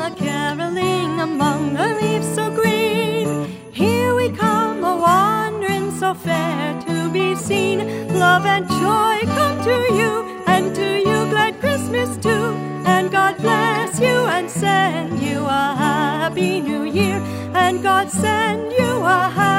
caroling among the leaves so green. Here we come, a-wandering so fair to be seen. Love and joy come to you, and to you glad Christmas too. And God bless you and send you a happy new year, and God send you a happy